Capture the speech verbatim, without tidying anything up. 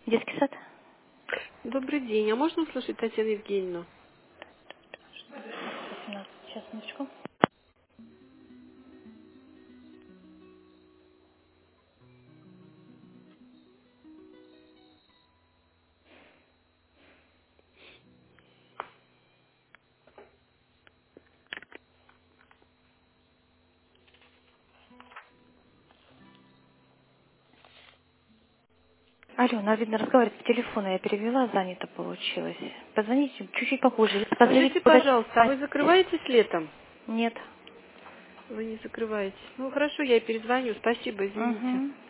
Детский сад? Добрый день. А можно услышать Татьяну Евгеньевну? восемнадцать. Сейчас, минуточку. Алло, она, видно, разговаривает по телефону. Я перевела, занято получилось. Позвоните чуть-чуть попозже. Позовите Скажите, куда. пожалуйста, а вы закрываетесь летом? Нет. Вы не закрываетесь. Ну, хорошо, я перезвоню. Спасибо, извините. Угу.